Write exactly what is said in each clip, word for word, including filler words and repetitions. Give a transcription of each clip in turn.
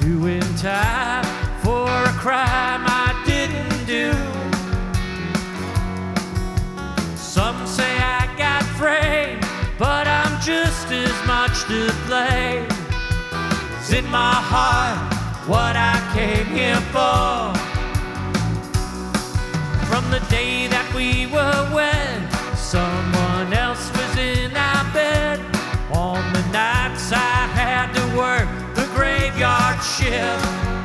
doing time for a crime I didn't do. Some say I got framed, but I'm just as much to blame. It's in my heart what I came here for. From the day that we were wed, someone else was in our bed. On the nights I had to work the graveyard shift,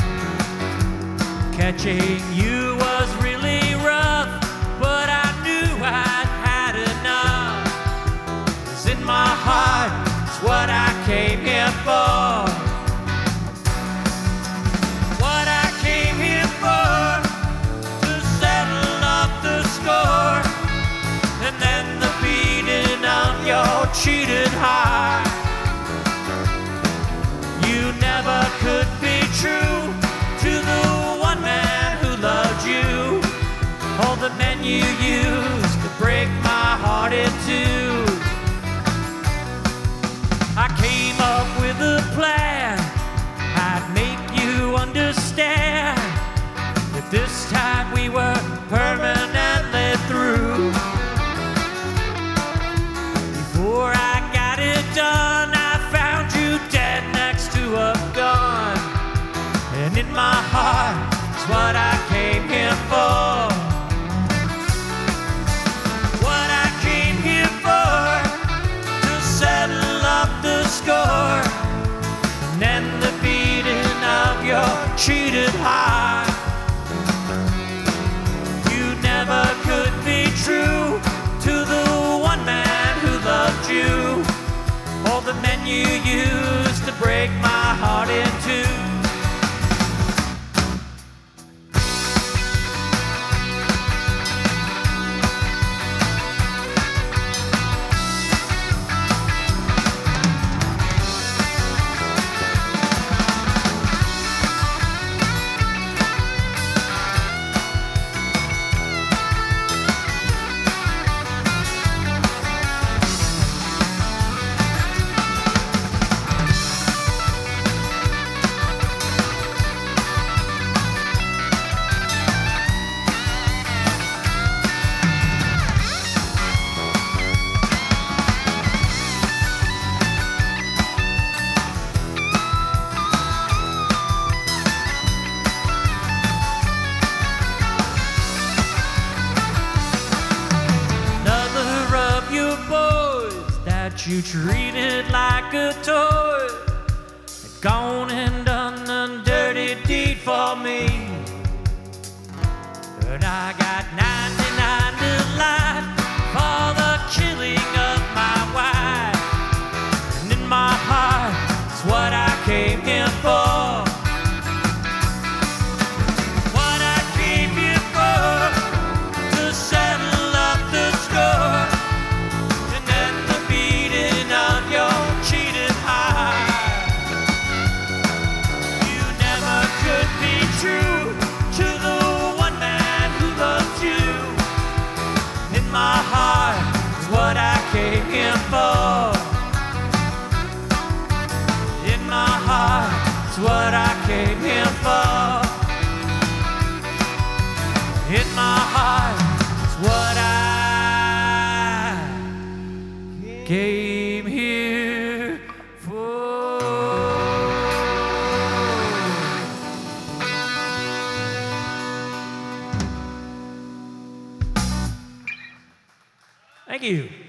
catching you was really rough, but I knew I'd had enough. It's in my heart, it's what I came here for. What I came here for, to settle up the score, and then the beating of your cheated heart. You never could be true to the one man who loved you. All the men you used to break my heart in two. I came up with a plan, I'd make you understand that this time we were permanently through. Before I got it done, I found you dead next to a gun. And in my heart, it's what I came here for. What I came here for, to settle up the score, and then the beating of your cheated heart. You never could be true to the one man who loved you. All the men you used to break my heart in two. You treated like a toy, had gone and done a dirty deed for me. But I got ninety-nine to life for the killing of my wife. And in my heart, it's what I came here for. What I came here for, to settle up the score, true to the one man who loved you. In my heart is what I came here for. In my heart is what I came here for. In my heart is what I came here for. Thank you.